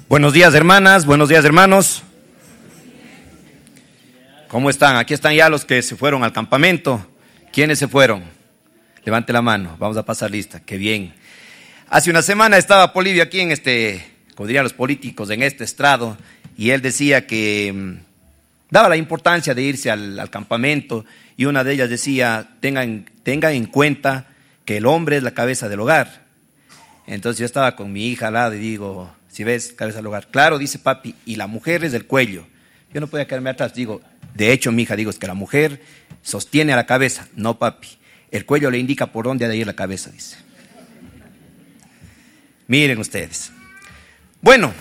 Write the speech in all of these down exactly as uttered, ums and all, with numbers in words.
Buenos días, hermanas, buenos días, hermanos. ¿Cómo están? Aquí están ya los que se fueron al campamento. ¿Quiénes se fueron? Levante la mano, vamos a pasar lista. Qué bien. Hace una semana estaba Polibio aquí en este, como dirían los políticos, en este estrado, y él decía que mmm, daba la importancia de irse al, al campamento, y una de ellas decía, tengan, tengan en cuenta que el hombre es la cabeza del hogar. Entonces yo estaba con mi hija al lado y digo, si ves, cabeza del hogar. Claro, dice papi, y la mujer es del cuello. Yo no podía quedarme atrás, digo, de hecho mi hija, digo, es que la mujer sostiene a la cabeza. No papi, el cuello le indica por dónde ha de ir la cabeza, dice. Miren ustedes. Bueno,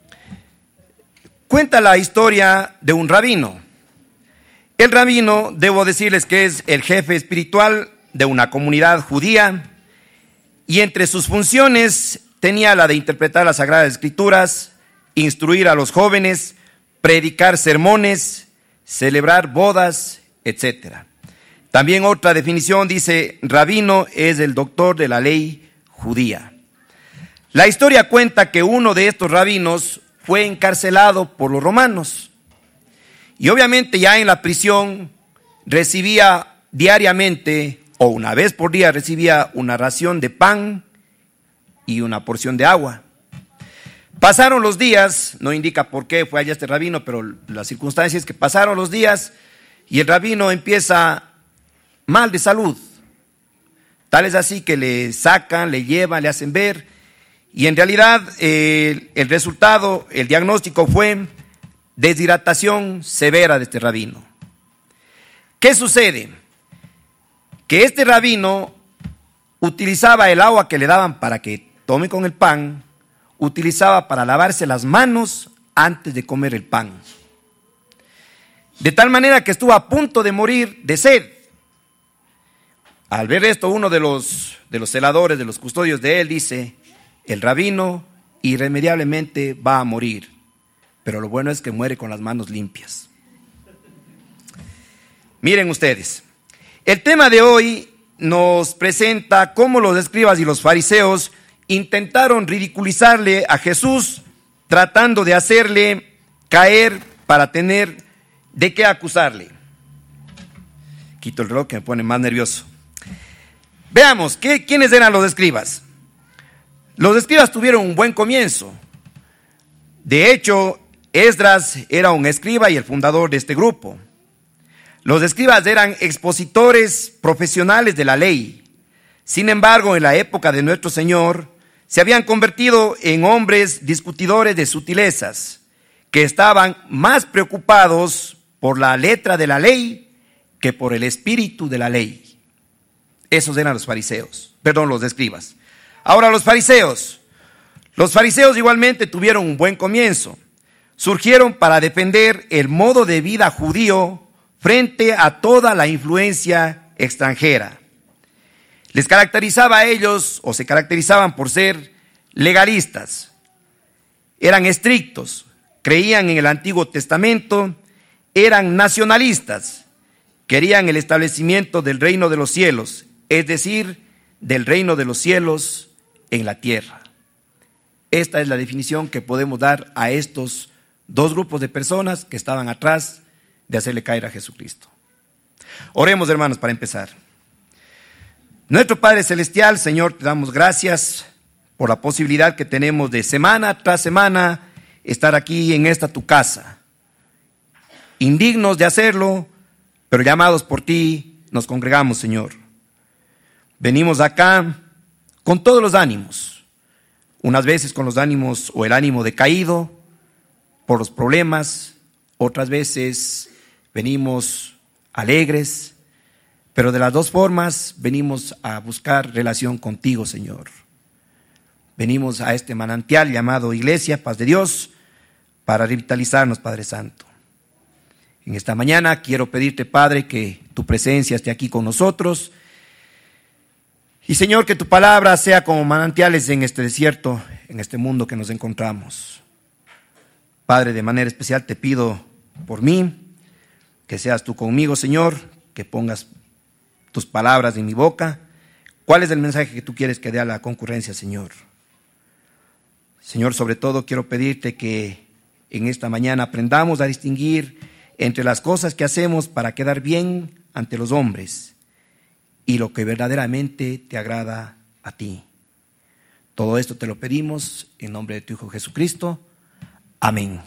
cuenta la historia de un rabino. El rabino, debo decirles que es el jefe espiritual de una comunidad judía, y entre sus funciones tenía la de interpretar las Sagradas Escrituras, instruir a los jóvenes, predicar sermones, celebrar bodas, etcétera. También otra definición dice, rabino es el doctor de la ley judía. La historia cuenta que uno de estos rabinos fue encarcelado por los romanos, y obviamente ya en la prisión recibía diariamente, o una vez por día recibía una ración de pan y una porción de agua. Pasaron los días, no indica por qué fue allá este rabino, pero la circunstancia es que pasaron los días y el rabino empieza mal de salud. Tal es así que le sacan, le llevan, le hacen ver, y en realidad eh, el resultado, el diagnóstico fue deshidratación severa de este rabino. ¿Qué sucede? Que este rabino utilizaba el agua que le daban para que tome con el pan, utilizaba para lavarse las manos antes de comer el pan. De tal manera que estuvo a punto de morir de sed. Al ver esto, uno de los, de los celadores, de los custodios de él, dice, el rabino irremediablemente va a morir, pero lo bueno es que muere con las manos limpias. Miren ustedes. El tema de hoy nos presenta cómo los escribas y los fariseos intentaron ridiculizarle a Jesús, tratando de hacerle caer para tener de qué acusarle. Quito el reloj que me pone más nervioso. Veamos, ¿qué, ¿quiénes eran los escribas? Los escribas tuvieron un buen comienzo. De hecho, Esdras era un escriba y el fundador de este grupo. Los escribas eran expositores profesionales de la ley. Sin embargo, en la época de nuestro Señor, se habían convertido en hombres discutidores de sutilezas, que estaban más preocupados por la letra de la ley que por el espíritu de la ley. Esos eran los fariseos, perdón, los escribas. Ahora los fariseos. Los fariseos igualmente tuvieron un buen comienzo. Surgieron para defender el modo de vida judío frente a toda la influencia extranjera. Les caracterizaba a ellos, o se caracterizaban por ser legalistas. Eran estrictos, creían en el Antiguo Testamento, eran nacionalistas, querían el establecimiento del reino de los cielos, es decir, del reino de los cielos en la tierra. Esta es la definición que podemos dar a estos dos grupos de personas que estaban atrás de hacerle caer a Jesucristo. Oremos, hermanos, para empezar. Nuestro Padre Celestial, Señor, te damos gracias por la posibilidad que tenemos de semana tras semana estar aquí en esta tu casa. Indignos de hacerlo, pero llamados por ti, nos congregamos, Señor. Venimos acá con todos los ánimos, unas veces con los ánimos o el ánimo decaído por los problemas, otras veces venimos alegres, pero de las dos formas venimos a buscar relación contigo, Señor. Venimos a este manantial llamado Iglesia, Paz de Dios, para revitalizarnos, Padre Santo. En esta mañana quiero pedirte, Padre, que tu presencia esté aquí con nosotros. Y, Señor, que tu palabra sea como manantiales en este desierto, en este mundo que nos encontramos. Padre, de manera especial te pido por mí, que seas tú conmigo, Señor, que pongas tus palabras en mi boca. ¿Cuál es el mensaje que tú quieres que dé a la concurrencia, Señor? Señor, sobre todo quiero pedirte que en esta mañana aprendamos a distinguir entre las cosas que hacemos para quedar bien ante los hombres y lo que verdaderamente te agrada a ti. Todo esto te lo pedimos en nombre de tu Hijo Jesucristo. Amén.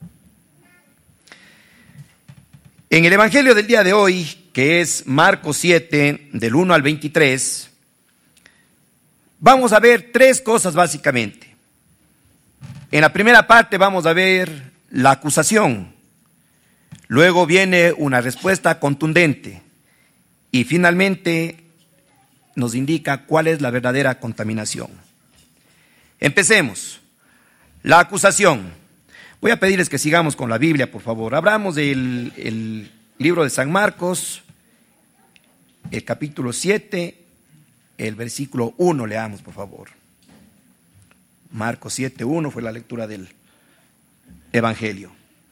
En el Evangelio del día de hoy, que es Marcos siete, del uno al veintitrés, vamos a ver tres cosas básicamente. En la primera parte vamos a ver la acusación, luego viene una respuesta contundente y finalmente nos indica cuál es la verdadera contaminación. Empecemos. La acusación. Voy a pedirles que sigamos con la Biblia, por favor. Abramos el, el libro de San Marcos, el capítulo siete, el versículo uno, leamos, por favor. Marcos siete, uno fue la lectura del Evangelio.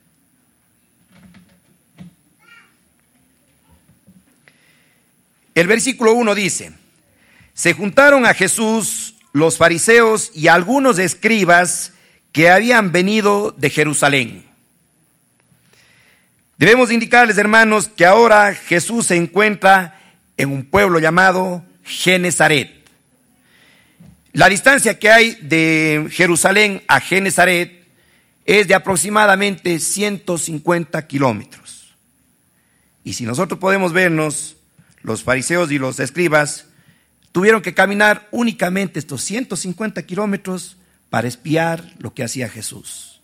El versículo uno dice: se juntaron a Jesús los fariseos y algunos escribas que habían venido de Jerusalén. Debemos indicarles, hermanos, que ahora Jesús se encuentra en un pueblo llamado Genezaret. La distancia que hay de Jerusalén a Genezaret es de aproximadamente ciento cincuenta kilómetros. Y si nosotros podemos vernos, los fariseos y los escribas tuvieron que caminar únicamente estos ciento cincuenta kilómetros para espiar lo que hacía Jesús.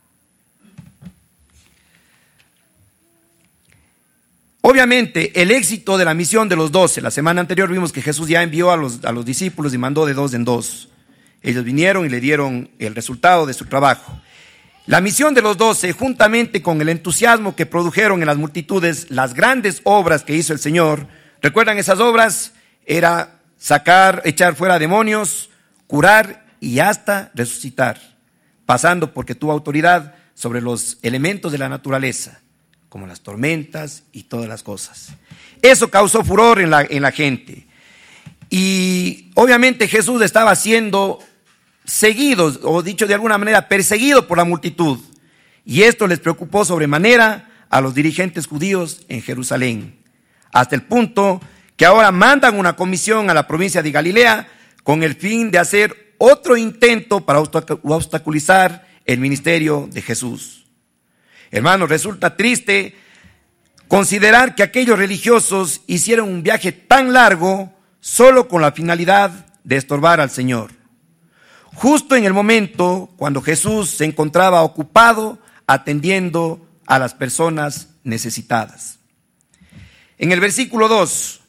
Obviamente, el éxito de la misión de los doce, la semana anterior vimos que Jesús ya envió a los, a los discípulos y mandó de dos en dos. Ellos vinieron y le dieron el resultado de su trabajo. La misión de los doce, juntamente con el entusiasmo que produjeron en las multitudes las grandes obras que hizo el Señor, ¿recuerdan esas obras? Era sacar, echar fuera demonios, curar y hasta resucitar, pasando porque tuvo autoridad sobre los elementos de la naturaleza, como las tormentas y todas las cosas. Eso causó furor en la, en la gente. Y obviamente Jesús estaba siendo seguido, o dicho de alguna manera, perseguido por la multitud. Y esto les preocupó sobremanera a los dirigentes judíos en Jerusalén, hasta el punto que ahora mandan una comisión a la provincia de Galilea con el fin de hacer otro intento para obstaculizar el ministerio de Jesús. Hermanos, resulta triste considerar que aquellos religiosos hicieron un viaje tan largo solo con la finalidad de estorbar al Señor, justo en el momento cuando Jesús se encontraba ocupado atendiendo a las personas necesitadas. En el versículo dos,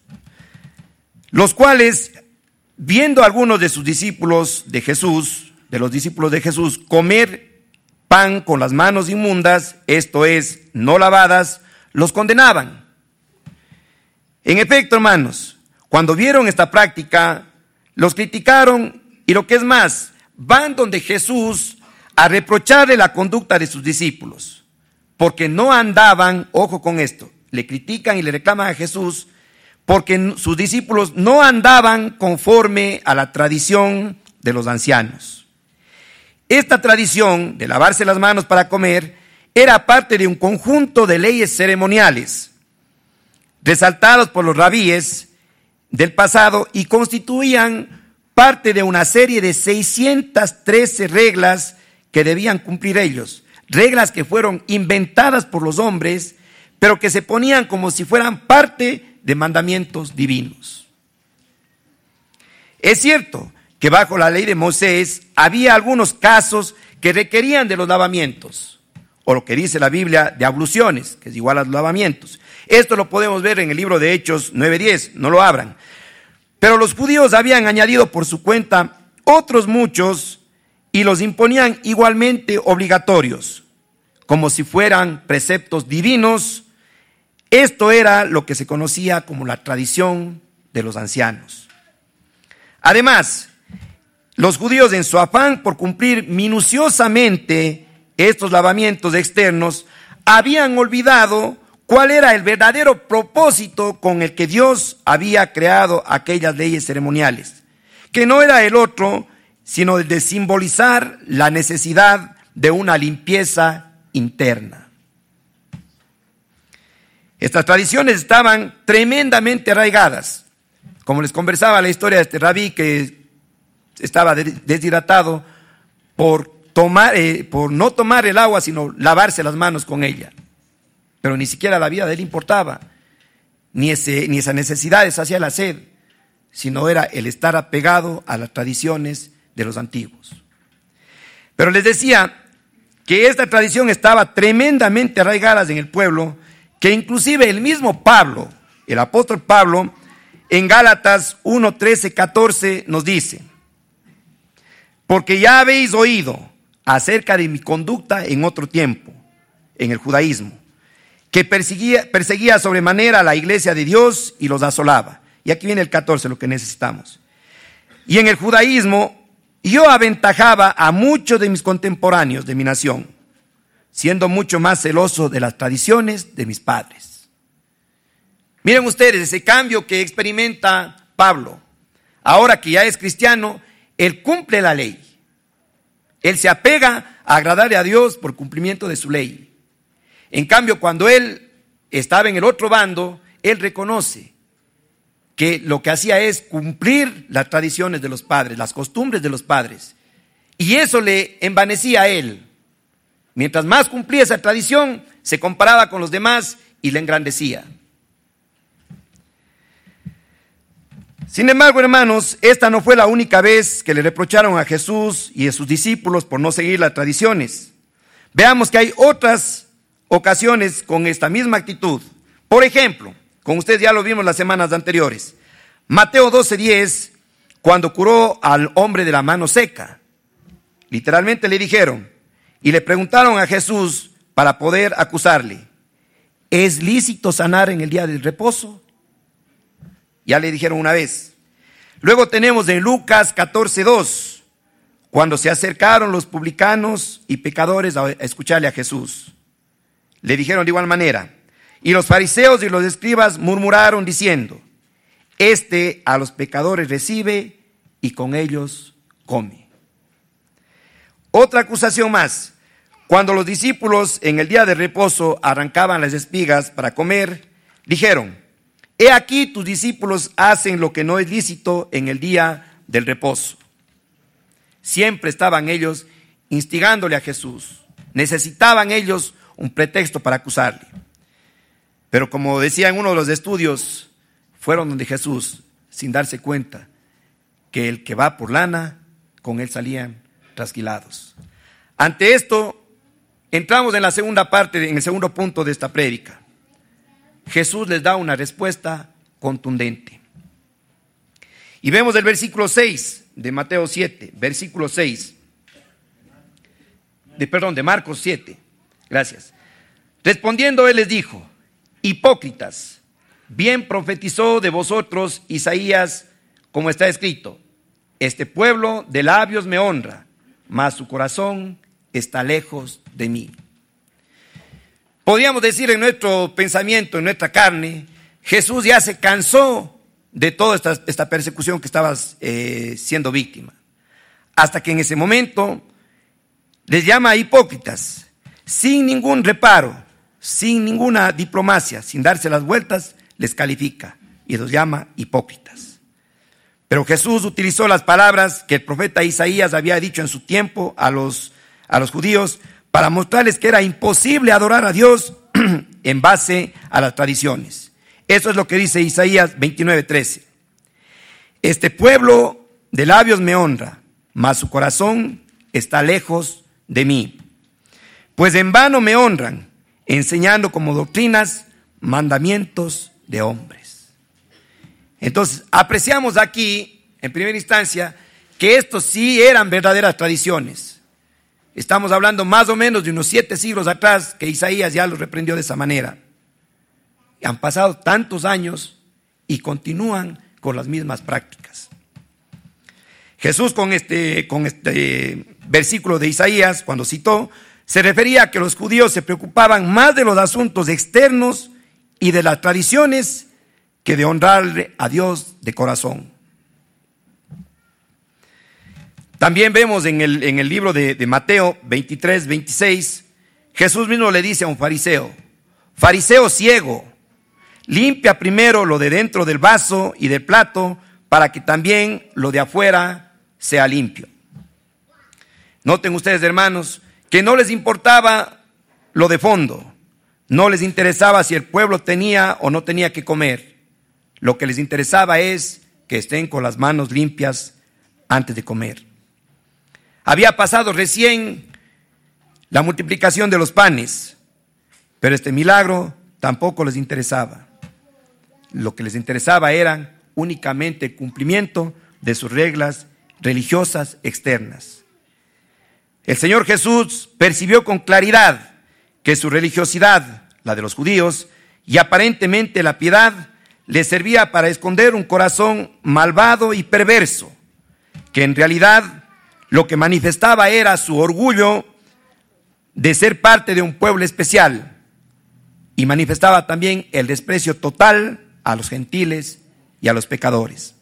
los cuales, viendo a algunos de sus discípulos de Jesús, de los discípulos de Jesús, comer pan con las manos inmundas, esto es, no lavadas, los condenaban. En efecto, hermanos, cuando vieron esta práctica, los criticaron y lo que es más, van donde Jesús a reprocharle la conducta de sus discípulos, porque no andaban, ojo con esto, le critican y le reclaman a Jesús porque sus discípulos no andaban conforme a la tradición de los ancianos. Esta tradición de lavarse las manos para comer era parte de un conjunto de leyes ceremoniales resaltados por los rabíes del pasado y constituían parte de una serie de seiscientas trece reglas que debían cumplir ellos, reglas que fueron inventadas por los hombres, pero que se ponían como si fueran parte de mandamientos divinos. Es cierto que bajo la ley de Moisés había algunos casos que requerían de los lavamientos, o lo que dice la Biblia de abluciones, que es igual a los lavamientos. Esto lo podemos ver en el libro de Hechos nueve diez, no lo abran. Pero los judíos habían añadido por su cuenta otros muchos y los imponían igualmente obligatorios, como si fueran preceptos divinos. Esto era lo que se conocía como la tradición de los ancianos. Además, los judíos, en su afán por cumplir minuciosamente estos lavamientos externos, habían olvidado cuál era el verdadero propósito con el que Dios había creado aquellas leyes ceremoniales, que no era el otro sino de simbolizar la necesidad de una limpieza interna. Estas tradiciones estaban tremendamente arraigadas. Como les conversaba la historia de este rabí que estaba deshidratado por, tomar, eh, por no tomar el agua, sino lavarse las manos con ella. Pero ni siquiera la vida de él importaba, ni, ese, ni esa necesidad de saciar la sed, sino era el estar apegado a las tradiciones de los antiguos. Pero les decía que esta tradición estaba tremendamente arraigada en el pueblo, que inclusive el mismo Pablo, el apóstol Pablo, en Gálatas uno, trece, catorce nos dice: porque ya habéis oído acerca de mi conducta en otro tiempo, en el judaísmo, que perseguía, perseguía sobremanera a la iglesia de Dios y los asolaba. Y aquí viene el catorce, lo que necesitamos. Y en el judaísmo yo aventajaba a muchos de mis contemporáneos de mi nación, siendo mucho más celoso de las tradiciones de mis padres. Miren ustedes ese cambio que experimenta Pablo. Ahora que ya es cristiano, él cumple la ley. Él se apega a agradarle a Dios por cumplimiento de su ley. En cambio, cuando él estaba en el otro bando, él reconoce que lo que hacía es cumplir las tradiciones de los padres, las costumbres de los padres. Y eso le envanecía a él. Mientras más cumplía esa tradición, se comparaba con los demás y le engrandecía. Sin embargo, hermanos, esta no fue la única vez que le reprocharon a Jesús y a sus discípulos por no seguir las tradiciones. Veamos que hay otras ocasiones con esta misma actitud. Por ejemplo, con ustedes ya lo vimos las semanas anteriores, Mateo doce, diez, cuando curó al hombre de la mano seca. Literalmente le dijeron y le preguntaron a Jesús para poder acusarle: ¿es lícito sanar en el día del reposo? Ya le dijeron una vez. Luego tenemos en Lucas catorce, dos, cuando se acercaron los publicanos y pecadores a escucharle a Jesús. Le dijeron de igual manera. Y los fariseos y los escribas murmuraron diciendo: este a los pecadores recibe y con ellos come. Otra acusación más. Cuando los discípulos en el día de reposo arrancaban las espigas para comer, dijeron: he aquí tus discípulos hacen lo que no es lícito en el día del reposo. Siempre estaban ellos instigándole a Jesús. Necesitaban ellos un pretexto para acusarle. Pero como decía en uno de los estudios, fueron donde Jesús, sin darse cuenta que el que va por lana, con él salían trasquilados. Ante esto, entramos en la segunda parte, en el segundo punto de esta prédica. Jesús les da una respuesta contundente. Y vemos el versículo seis de Mateo siete, versículo seis, de, perdón, de Marcos siete. Gracias. Respondiendo él les dijo: hipócritas, bien profetizó de vosotros Isaías, como está escrito: este pueblo de labios me honra, mas su corazón está lejos de mí. Podríamos decir en nuestro pensamiento, en nuestra carne, Jesús ya se cansó de toda esta, esta persecución que estaba eh, siendo víctima. Hasta que en ese momento les llama hipócritas, sin ningún reparo, sin ninguna diplomacia, sin darse las vueltas, les califica y los llama hipócritas. Pero Jesús utilizó las palabras que el profeta Isaías había dicho en su tiempo a los, a los judíos para mostrarles que era imposible adorar a Dios en base a las tradiciones. Eso es lo que dice Isaías veintinueve, trece. Este pueblo de labios me honra, mas su corazón está lejos de mí. Pues en vano me honran, enseñando como doctrinas mandamientos de hombres. Entonces, apreciamos aquí, en primera instancia, que estos sí eran verdaderas tradiciones. Estamos hablando más o menos de unos siete siglos atrás que Isaías ya los reprendió de esa manera. Y han pasado tantos años y continúan con las mismas prácticas. Jesús con este, con este versículo de Isaías, cuando citó, se refería a que los judíos se preocupaban más de los asuntos externos y de las tradiciones que de honrarle a Dios de corazón. También vemos en el, en el libro de, de Mateo veintitrés, veintiséis, Jesús mismo le dice a un fariseo: fariseo ciego, limpia primero lo de dentro del vaso y del plato para que también lo de afuera sea limpio. Noten ustedes, hermanos, que no les importaba lo de fondo, no les interesaba si el pueblo tenía o no tenía que comer. Lo que les interesaba es que estén con las manos limpias antes de comer. Había pasado recién la multiplicación de los panes, pero este milagro tampoco les interesaba. Lo que les interesaba era únicamente el cumplimiento de sus reglas religiosas externas. El Señor Jesús percibió con claridad que su religiosidad, la de los judíos, y aparentemente la piedad, le servía para esconder un corazón malvado y perverso, que en realidad lo que manifestaba era su orgullo de ser parte de un pueblo especial, y manifestaba también el desprecio total a los gentiles y a los pecadores.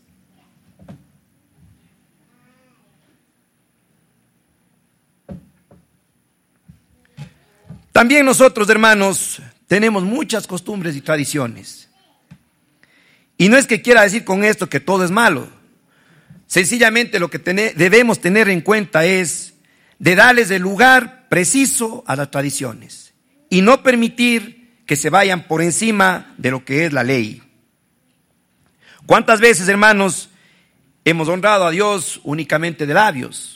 También nosotros, hermanos, tenemos muchas costumbres y tradiciones. Y no es que quiera decir con esto que todo es malo. Sencillamente lo que ten- debemos tener en cuenta es de darles el lugar preciso a las tradiciones y no permitir que se vayan por encima de lo que es la ley. ¿Cuántas veces, hermanos, hemos honrado a Dios únicamente de labios?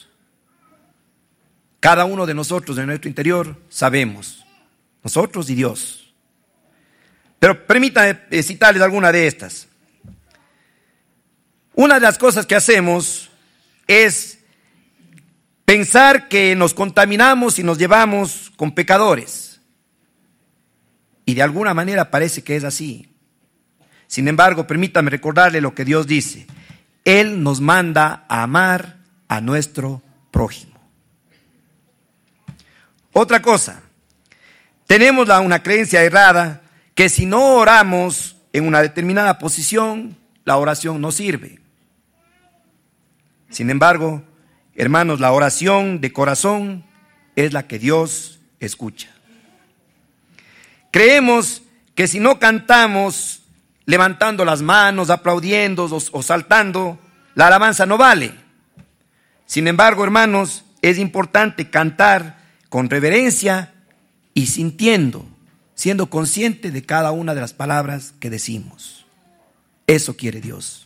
Cada uno de nosotros en nuestro interior sabemos, nosotros y Dios. Pero permítanme citarles alguna de estas. Una de las cosas que hacemos es pensar que nos contaminamos y nos llevamos con pecadores. Y de alguna manera parece que es así. Sin embargo, permítame recordarle lo que Dios dice. Él nos manda a amar a nuestro prójimo. Otra cosa, tenemos la, una creencia errada que si no oramos en una determinada posición, la oración no sirve. Sin embargo, hermanos, la oración de corazón es la que Dios escucha. Creemos que si no cantamos levantando las manos, aplaudiendo o, o saltando, la alabanza no vale. Sin embargo, hermanos, es importante cantar con reverencia y sintiendo, siendo consciente de cada una de las palabras que decimos. Eso quiere Dios.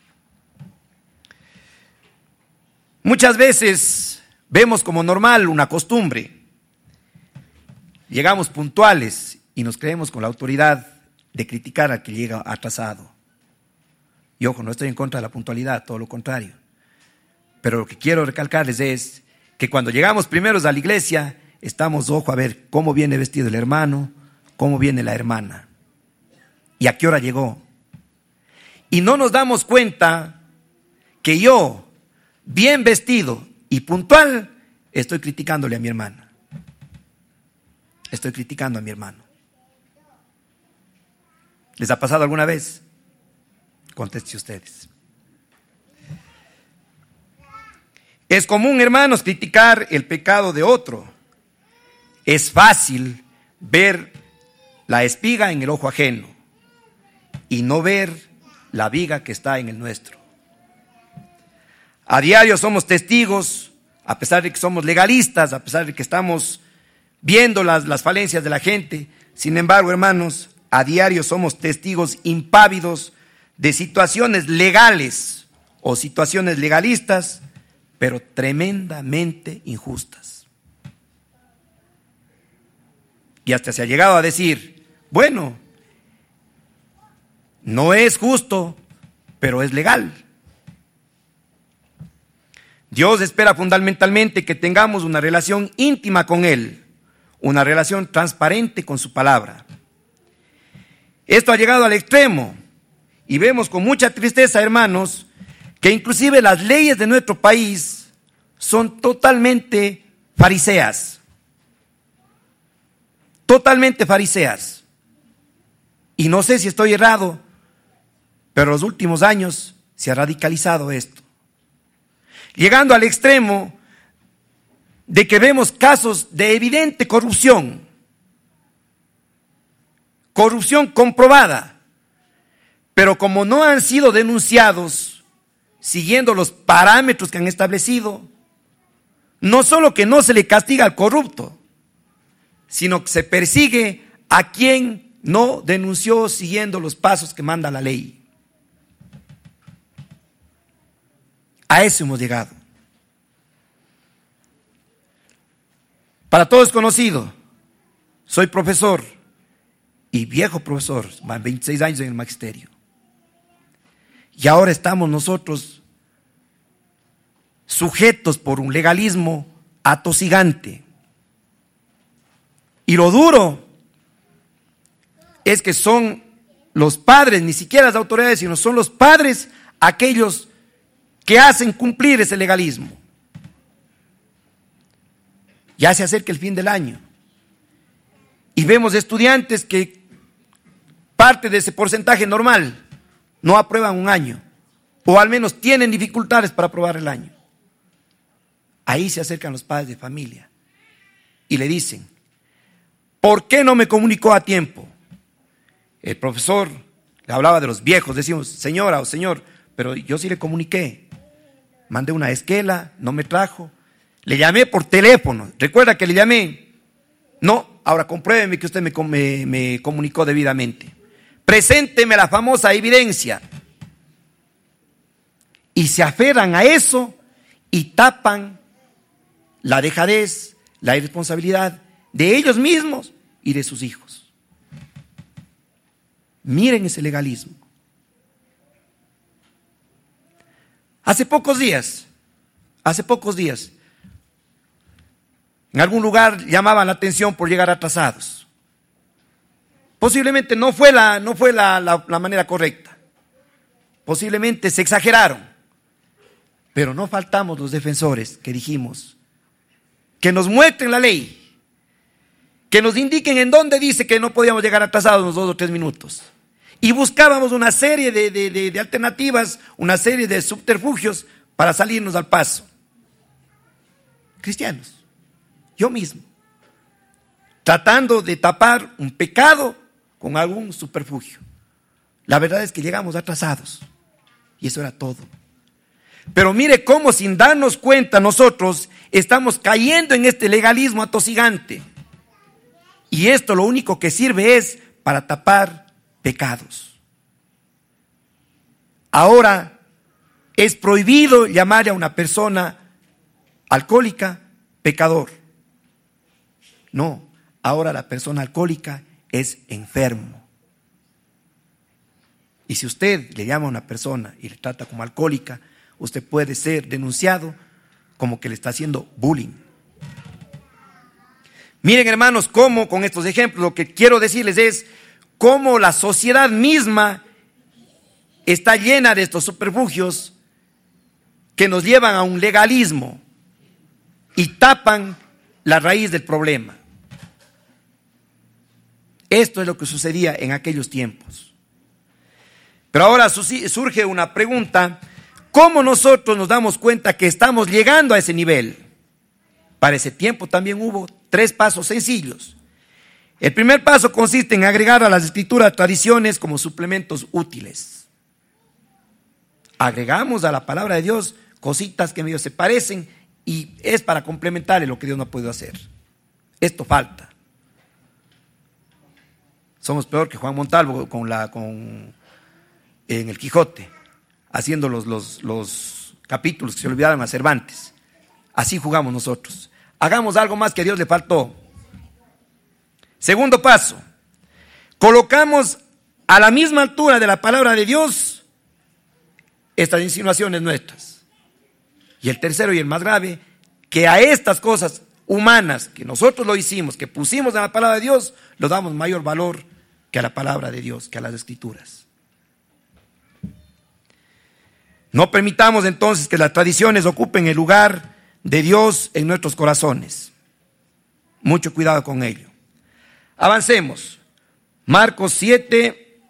Muchas veces vemos como normal una costumbre. Llegamos puntuales y nos creemos con la autoridad de criticar al que llega atrasado. Y ojo, no estoy en contra de la puntualidad, todo lo contrario. Pero lo que quiero recalcarles es que cuando llegamos primeros a la iglesia, estamos, ojo, a ver cómo viene vestido el hermano, cómo viene la hermana y a qué hora llegó. Y no nos damos cuenta que yo, bien vestido y puntual, estoy criticándole a mi hermana. Estoy criticando a mi hermano. ¿Les ha pasado alguna vez? Conteste ustedes. Es común, hermanos, criticar el pecado de otro. Es fácil ver la espiga en el ojo ajeno y no ver la viga que está en el nuestro. A diario somos testigos, a pesar de que somos legalistas, a pesar de que estamos viendo las, las falencias de la gente. Sin embargo, hermanos, a diario somos testigos impávidos de situaciones legales o situaciones legalistas, pero tremendamente injustas. Y hasta se ha llegado a decir, bueno, no es justo, pero es legal. Dios espera fundamentalmente que tengamos una relación íntima con Él, una relación transparente con su palabra. Esto ha llegado al extremo y vemos con mucha tristeza, hermanos, que inclusive las leyes de nuestro país son totalmente fariseas. Totalmente fariseas. Y no sé si estoy errado, pero en los últimos años se ha radicalizado esto. llegando al extremo de que vemos casos de evidente corrupción, corrupción comprobada, pero como no han sido denunciados siguiendo los parámetros que han establecido, no solo que no se le castiga al corrupto, sino que se persigue a quien no denunció siguiendo los pasos que manda la ley. A eso hemos llegado. Para todos es conocido, soy profesor y viejo profesor, más veintiséis años en el magisterio. Y ahora estamos nosotros sujetos por un legalismo atosigante. Y lo duro es que son los padres, ni siquiera las autoridades, sino son los padres aquellos que hacen cumplir ese legalismo. Ya se acerca el fin del año y vemos estudiantes que parte de ese porcentaje normal no aprueban un año, o al menos tienen dificultades para aprobar el año. Ahí se acercan los padres de familia y le dicen: ¿por qué no me comunicó a tiempo? El profesor le hablaba de los viejos, decimos: señora o señor, pero yo sí le comuniqué, mandé una esquela, no me trajo, le llamé por teléfono, recuerda que le llamé, no, ahora compruébeme que usted me, me, me comunicó debidamente, presénteme la famosa evidencia. Y se aferran a eso y tapan la dejadez, la irresponsabilidad de ellos mismos y de sus hijos. Miren ese legalismo. Hace pocos días, hace pocos días, en algún lugar llamaban la atención por llegar atrasados. Posiblemente no fue la, no fue la, la, la manera correcta. Posiblemente se exageraron. Pero no faltamos los defensores que dijimos que nos muestren la ley, que nos indiquen en dónde dice que no podíamos llegar atrasados unos dos o tres minutos. Y buscábamos una serie de, de, de, de alternativas, una serie de subterfugios para salirnos al paso. Cristianos, yo mismo, tratando de tapar un pecado con algún subterfugio. La verdad es que llegamos atrasados y eso era todo. Pero mire cómo sin darnos cuenta nosotros estamos cayendo en este legalismo atosigante. Y esto lo único que sirve es para tapar pecados. Ahora es prohibido llamar a una persona alcohólica pecador. No, ahora la persona alcohólica es enfermo. Y si usted le llama a una persona y le trata como alcohólica, usted puede ser denunciado como que le está haciendo bullying. Miren, hermanos, cómo con estos ejemplos lo que quiero decirles es cómo la sociedad misma está llena de estos subterfugios que nos llevan a un legalismo y tapan la raíz del problema. Esto es lo que sucedía en aquellos tiempos. Pero ahora surge una pregunta: ¿cómo nosotros nos damos cuenta que estamos llegando a ese nivel? Para ese tiempo también hubo tres pasos sencillos. El primer paso consiste en agregar a las escrituras tradiciones como suplementos útiles. Agregamos a la palabra de Dios cositas que medio se parecen y es para complementar lo que Dios no ha podido hacer. Esto falta. Somos peor que Juan Montalvo con la, con, en el Quijote, haciendo los, los, los capítulos que se olvidaron a Cervantes. Así jugamos nosotros. Hagamos algo más que a Dios le faltó. Segundo paso, colocamos a la misma altura de la palabra de Dios estas insinuaciones nuestras. Y el tercero y el más grave, que a estas cosas humanas que nosotros lo hicimos, que pusimos en la palabra de Dios, lo damos mayor valor que a la palabra de Dios, que a las escrituras. No permitamos entonces que las tradiciones ocupen el lugar de Dios en nuestros corazones. Mucho cuidado con ello. Avancemos. Marcos siete,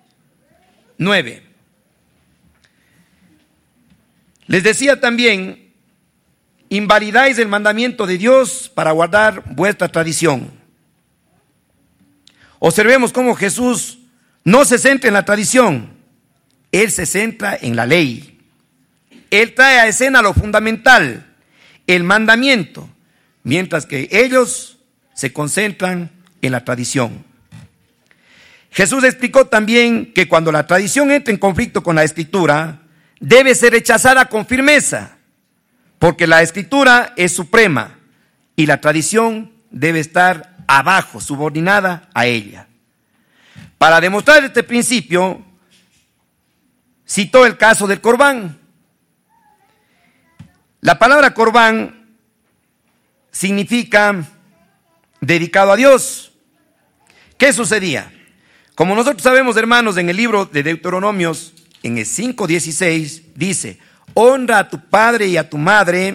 nueve. Les decía también invalidáis el mandamiento de Dios para guardar vuestra tradición. Observemos cómo Jesús no se centra en la tradición, Él se centra en la ley. Él trae a escena lo fundamental, el mandamiento, mientras que ellos se concentran en la tradición. Jesús explicó también que cuando la tradición entra en conflicto con la Escritura, debe ser rechazada con firmeza, porque la Escritura es suprema y la tradición debe estar abajo, subordinada a ella. Para demostrar este principio, citó el caso del Corbán. La palabra Corbán significa dedicado a Dios. ¿Qué sucedía? Como nosotros sabemos, hermanos, en el libro de Deuteronomios, en el cinco dieciséis, dice: honra a tu padre y a tu madre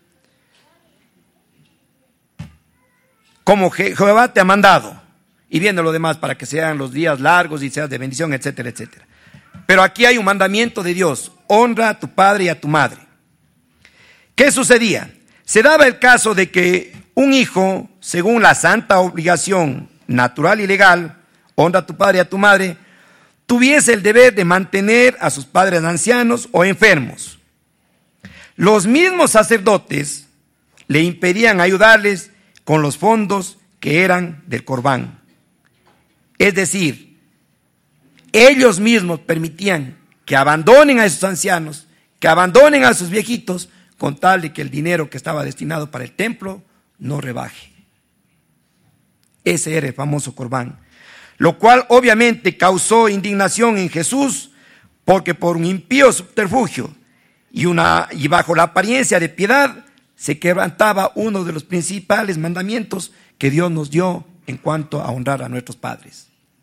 como Jehová te ha mandado. Y viendo lo demás, para que sean los días largos y seas de bendición, etcétera, etcétera. Pero aquí hay un mandamiento de Dios: honra a tu padre y a tu madre. ¿Qué sucedía? Se daba el caso de que un hijo, según la santa obligación natural y legal, honra a tu padre y a tu madre, tuviese el deber de mantener a sus padres ancianos o enfermos. Los mismos sacerdotes le impedían ayudarles con los fondos que eran del Corbán. Es decir, ellos mismos permitían que abandonen a esos ancianos, que abandonen a sus viejitos, con tal de que el dinero que estaba destinado para el templo no rebaje. Ese era el famoso Corbán, lo cual obviamente causó indignación en Jesús, porque por un impío subterfugio y, una, y bajo la apariencia de piedad se quebrantaba uno de los principales mandamientos que Dios nos dio en cuanto a honrar a nuestros padres.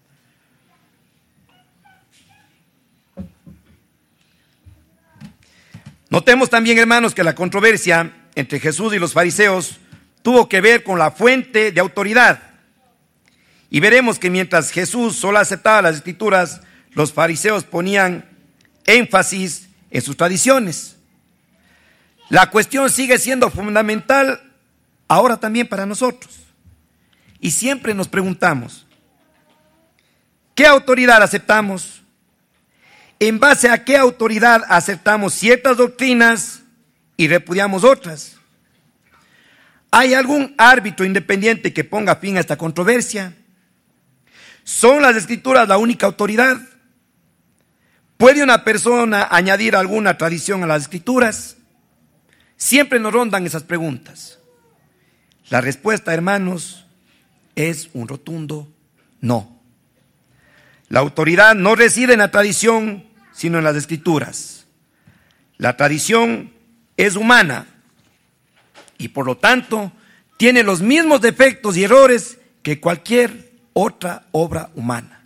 Notemos también, hermanos, que la controversia entre Jesús y los fariseos tuvo que ver con la fuente de autoridad. Y veremos que mientras Jesús solo aceptaba las Escrituras, los fariseos ponían énfasis en sus tradiciones. La cuestión sigue siendo fundamental ahora también para nosotros. Y siempre nos preguntamos, ¿qué autoridad aceptamos? ¿En base a qué autoridad aceptamos ciertas doctrinas y repudiamos otras? ¿Hay algún árbitro independiente que ponga fin a esta controversia? ¿Son las Escrituras la única autoridad? ¿Puede una persona añadir alguna tradición a las Escrituras? Siempre nos rondan esas preguntas. La respuesta, hermanos, es un rotundo no. La autoridad no reside en la tradición, sino en las Escrituras. La tradición es humana y por lo tanto tiene los mismos defectos y errores que cualquier otra obra humana.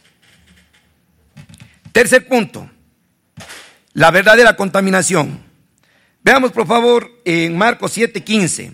Tercer punto, la verdadera contaminación. Veamos por favor en Marcos siete quince.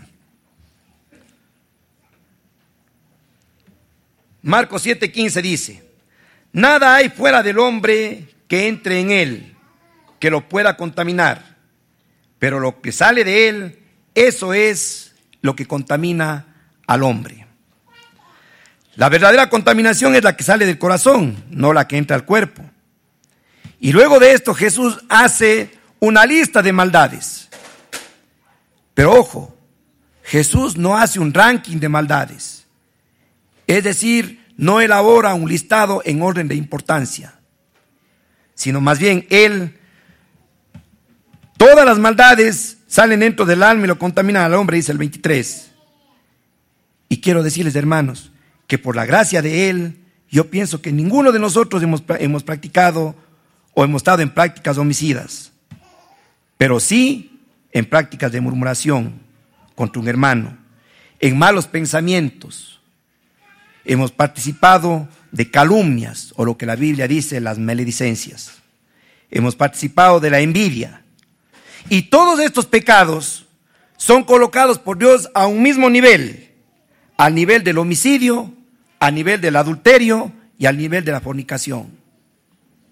Marcos siete quince dice: nada hay fuera del hombre que entre en él, que lo pueda contaminar, pero lo que sale de él, eso es lo que contamina al hombre. La verdadera contaminación es la que sale del corazón, no la que entra al cuerpo. Y luego de esto Jesús hace una lista de maldades. Pero ojo, Jesús no hace un ranking de maldades. Es decir, no elabora un listado en orden de importancia, sino más bien Él, todas las maldades salen dentro del alma y lo contaminan al hombre, dice el veintitrés. Y quiero decirles, hermanos, que por la gracia de Él, yo pienso que ninguno de nosotros hemos, hemos practicado o hemos estado en prácticas homicidas, pero sí en prácticas de murmuración contra un hermano, en malos pensamientos. Hemos participado de calumnias, o lo que la Biblia dice, las maledicencias. Hemos participado de la envidia. Y todos estos pecados son colocados por Dios a un mismo nivel, al nivel del homicidio, al nivel del adulterio y al nivel de la fornicación.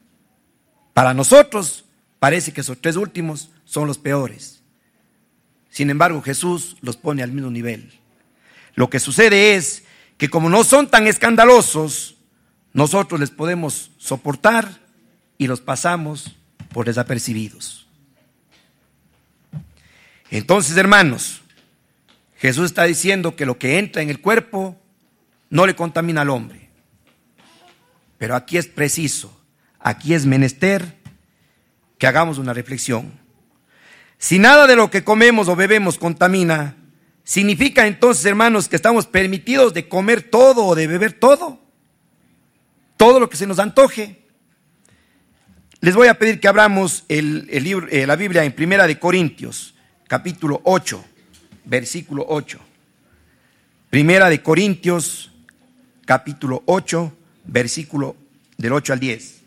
Para nosotros parece que esos tres últimos son los peores. Sin embargo, Jesús los pone al mismo nivel. Lo que sucede es que como no son tan escandalosos, nosotros les podemos soportar y los pasamos por desapercibidos. Entonces, hermanos, Jesús está diciendo que lo que entra en el cuerpo no le contamina al hombre. Pero aquí es preciso, aquí es menester que hagamos una reflexión. Si nada de lo que comemos o bebemos contamina, ¿significa entonces, hermanos, que estamos permitidos de comer todo o de beber todo? Todo lo que se nos antoje. Les voy a pedir que abramos el, el libro, eh, la Biblia en Primera de Corintios, capítulo ocho, versículo ocho. Primera de Corintios, capítulo ocho, versículo del ocho al diez.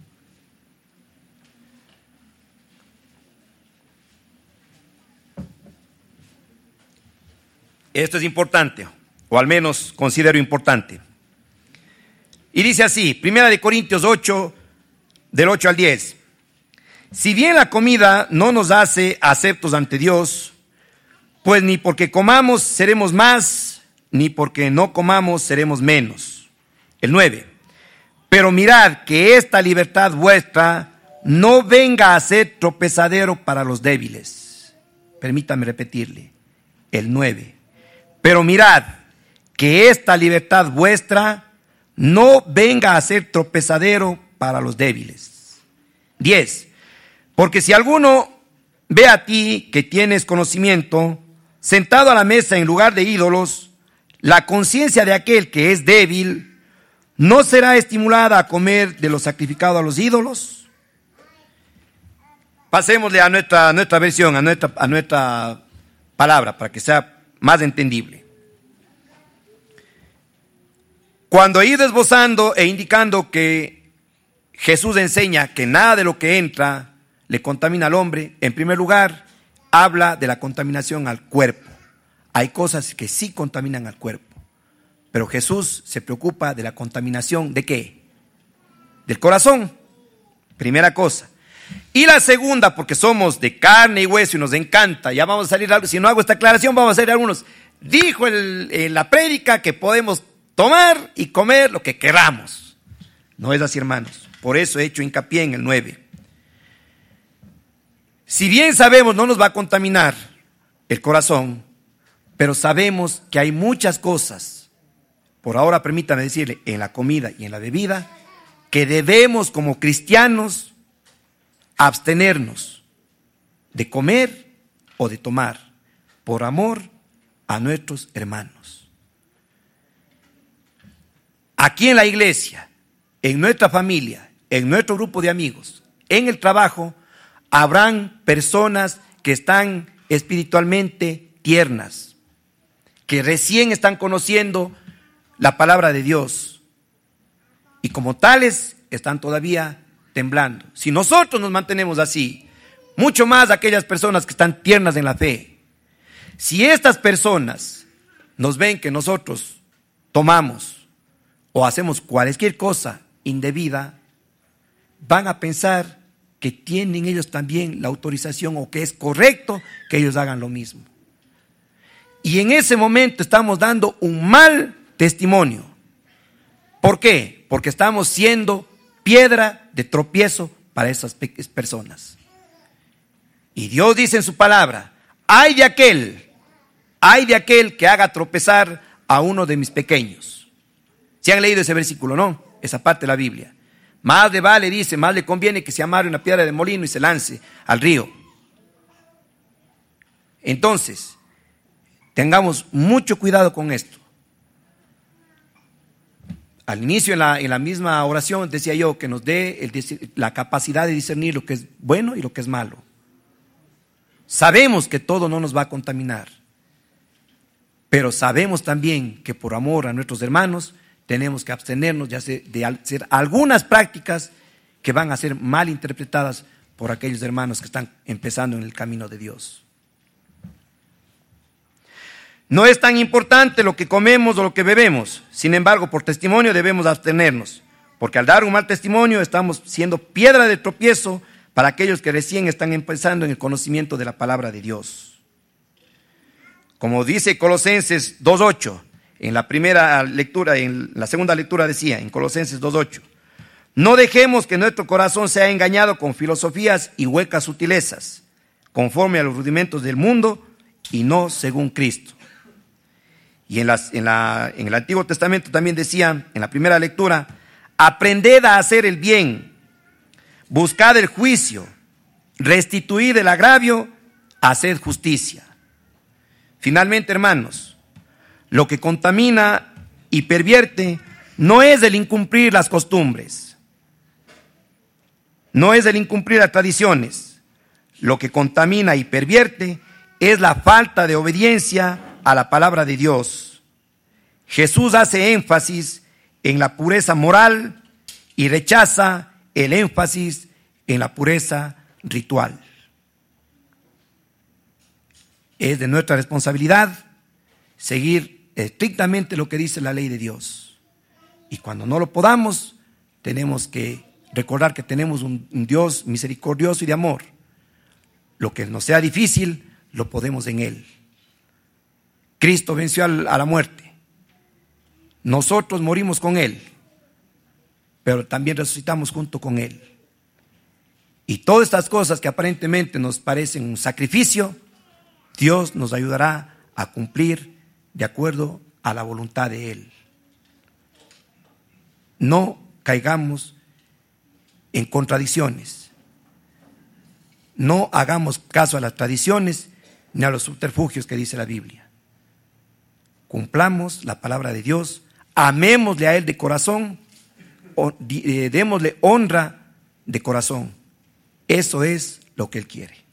Esto es importante, o al menos considero importante. Y dice así, Primera de Corintios ocho, del ocho al diez. Si bien la comida no nos hace aceptos ante Dios, pues ni porque comamos seremos más, ni porque no comamos seremos menos. El nueve. Pero mirad que esta libertad vuestra no venga a ser tropezadero para los débiles. Permítame repetirle. El nueve. Pero mirad que esta libertad vuestra no venga a ser tropezadero para los débiles. Diez. Porque si alguno ve a ti que tienes conocimiento, sentado a la mesa en lugar de ídolos, la conciencia de aquel que es débil no será estimulada a comer de lo sacrificado a los ídolos. Pasémosle a nuestra, a nuestra versión, a nuestra, a nuestra palabra, para que sea más entendible. Cuando he ido esbozando e indicando que Jesús enseña que nada de lo que entra le contamina al hombre, en primer lugar, habla de la contaminación al cuerpo. Hay cosas que sí contaminan al cuerpo, pero Jesús se preocupa de la contaminación, ¿de qué? Del corazón, primera cosa. Y la segunda, porque somos de carne y hueso y nos encanta, ya vamos a salir, si no hago esta aclaración, vamos a salir algunos. Dijo el, en la prédica que podemos tomar y comer lo que queramos. No es así, hermanos. Por eso he hecho hincapié en el nueve. Si bien sabemos no nos va a contaminar el corazón, pero sabemos que hay muchas cosas, por ahora permítame decirle, en la comida y en la bebida, que debemos como cristianos abstenernos de comer o de tomar por amor a nuestros hermanos. Aquí en la iglesia, en nuestra familia, en nuestro grupo de amigos, en el trabajo, habrán personas que están espiritualmente tiernas, que recién están conociendo la palabra de Dios y como tales están todavía temblando. Si nosotros nos mantenemos así, mucho más aquellas personas que están tiernas en la fe, si estas personas nos ven que nosotros tomamos o hacemos cualquier cosa indebida, van a pensar que tienen ellos también la autorización o que es correcto que ellos hagan lo mismo. Y en ese momento estamos dando un mal testimonio. ¿Por qué? Porque estamos siendo piedra de tropiezo para esas personas. Y Dios dice en su palabra, ay de aquel, ay de aquel que haga tropezar a uno de mis pequeños. ¿Se han leído ese versículo, no? Esa parte de la Biblia. Más le vale, dice, más le conviene que se amarre una piedra de molino y se lance al río. Entonces, tengamos mucho cuidado con esto. Al inicio en la, en la misma oración decía yo que nos dé el, la capacidad de discernir lo que es bueno y lo que es malo. Sabemos que todo no nos va a contaminar, pero sabemos también que por amor a nuestros hermanos tenemos que abstenernos de hacer, de hacer algunas prácticas que van a ser mal interpretadas por aquellos hermanos que están empezando en el camino de Dios. No es tan importante lo que comemos o lo que bebemos, sin embargo, por testimonio debemos abstenernos, porque al dar un mal testimonio estamos siendo piedra de tropiezo para aquellos que recién están empezando en el conocimiento de la palabra de Dios. Como dice Colosenses dos ocho, en la primera lectura, en la segunda lectura decía, en Colosenses dos ocho, no dejemos que nuestro corazón sea engañado con filosofías y huecas sutilezas, conforme a los rudimentos del mundo y no según Cristo. Y en, las, en, la, en el Antiguo Testamento también decía, en la primera lectura, aprended a hacer el bien, buscad el juicio, restituid el agravio, haced justicia. Finalmente, hermanos, lo que contamina y pervierte no es el incumplir las costumbres, no es el incumplir las tradiciones. Lo que contamina y pervierte es la falta de obediencia a la palabra de Dios. Jesús hace énfasis en la pureza moral y rechaza el énfasis en la pureza ritual. Es de nuestra responsabilidad seguir estrictamente lo que dice la ley de Dios. Y cuando no lo podamos, tenemos que recordar que tenemos un, un Dios misericordioso y de amor. Lo que nos sea difícil, lo podemos en Él. Cristo venció a la muerte. Nosotros morimos con Él, pero también resucitamos junto con Él. Y todas estas cosas que aparentemente nos parecen un sacrificio, Dios nos ayudará a cumplir de acuerdo a la voluntad de Él. No caigamos en contradicciones. No hagamos caso a las tradiciones ni a los subterfugios que dice la Biblia. Cumplamos la palabra de Dios, amémosle a Él de corazón, démosle honra de corazón. Eso es lo que Él quiere.